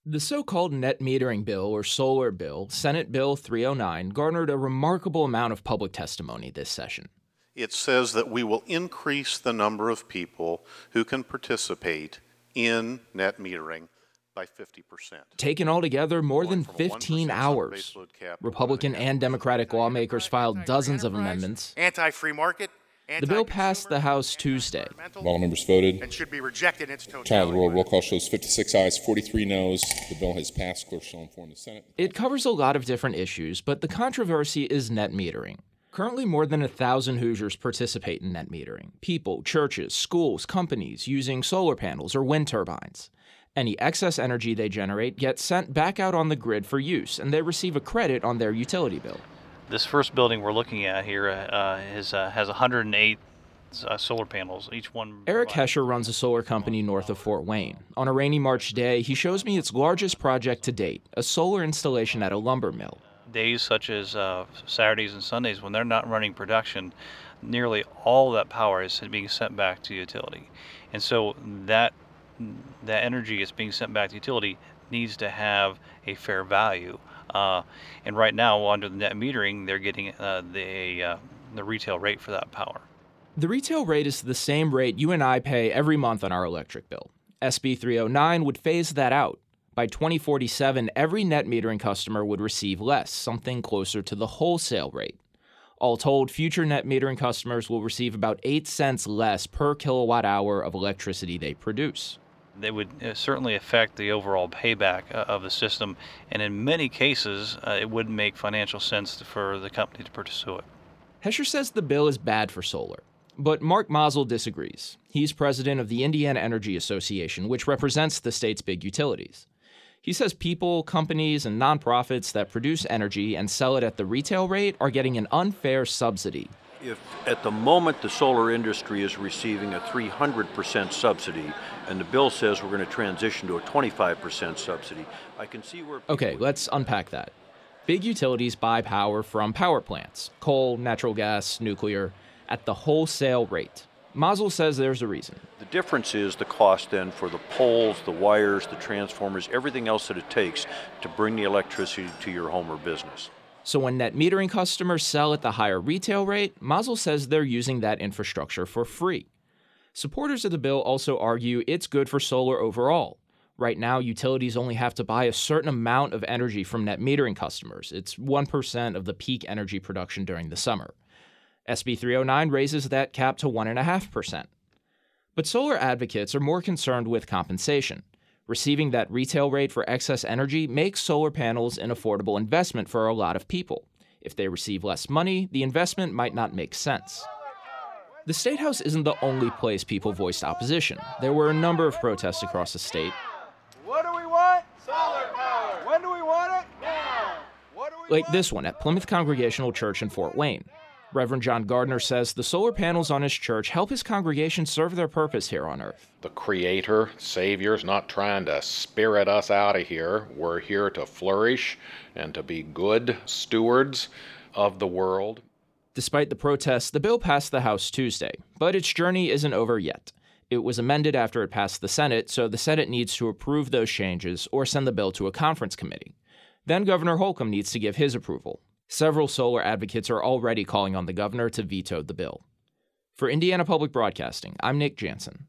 The so-called net metering bill, or solar bill, Senate Bill 309, garnered a remarkable amount of public testimony this session. It says that we will increase the number of people who can participate in net metering by 50%. Taken altogether, more than 15 hours. Republican and Democratic lawmakers filed dozens of amendments. Anti-free market. The bill passed the House Tuesday. All members voted. And should be rejected in its totality. Trial of the roll call shows 56 ayes, 43 noes. The bill has passed. Clerk shall inform the Senate. It covers a lot of different issues, but the controversy is net metering. Currently, more than 1,000 Hoosiers participate in net metering. People, churches, schools, companies using solar panels or wind turbines. Any excess energy they generate gets sent back out on the grid for use, and they receive a credit on their utility bill. This first building we're looking at here has 108 solar panels, each one. Eric Hesher runs a solar company north of Fort Wayne. On a rainy March day, he shows me its largest project to date, a solar installation at a lumber mill. Days such as Saturdays and Sundays, when they're not running production, nearly all that power is being sent back to utility. And so that energy is being sent back to utility needs to have a fair value. And right now, under the net metering, they're getting the retail rate for that power. The retail rate is the same rate you and I pay every month on our electric bill. SB 309 would phase that out. By 2047, every net metering customer would receive less, something closer to the wholesale rate. All told, future net metering customers will receive about 8 cents less per kilowatt hour of electricity they produce. They would certainly affect the overall payback of the system, and in many cases, it wouldn't make financial sense for the company to pursue it. Hesher says the bill is bad for solar, but Mark Mazel disagrees. He's president of the Indiana Energy Association, which represents the state's big utilities. He says people, companies, and nonprofits that produce energy and sell it at the retail rate are getting an unfair subsidy. If at the moment the solar industry is receiving a 300% subsidy, and the bill says we're going to transition to a 25% subsidy, I can see where... Okay, let's unpack that. Big utilities buy power from power plants, coal, natural gas, nuclear, at the wholesale rate. Mazel says there's a reason. The difference is the cost then for the poles, the wires, the transformers, everything else that it takes to bring the electricity to your home or business. So when net metering customers sell at the higher retail rate, Mazel says they're using that infrastructure for free. Supporters of the bill also argue it's good for solar overall. Right now, utilities only have to buy a certain amount of energy from net metering customers. It's 1% of the peak energy production during the summer. SB 309 raises that cap to 1.5%. But solar advocates are more concerned with compensation. Receiving that retail rate for excess energy makes solar panels an affordable investment for a lot of people. If they receive less money, the investment might not make sense. The State House isn't the only place people voiced opposition. There were a number of protests across the state. What do we want? Solar power. When do we want it? Now. What do we like want? This one at Plymouth Congregational Church in Fort Wayne. Reverend John Gardner says the solar panels on his church help his congregation serve their purpose here on earth. The Creator, Savior, is not trying to spirit us out of here. We're here to flourish and to be good stewards of the world. Despite the protests, the bill passed the House Tuesday, but its journey isn't over yet. It was amended after it passed the Senate, so the Senate needs to approve those changes or send the bill to a conference committee. Then Governor Holcomb needs to give his approval. Several solar advocates are already calling on the governor to veto the bill. For Indiana Public Broadcasting, I'm Nick Jansen.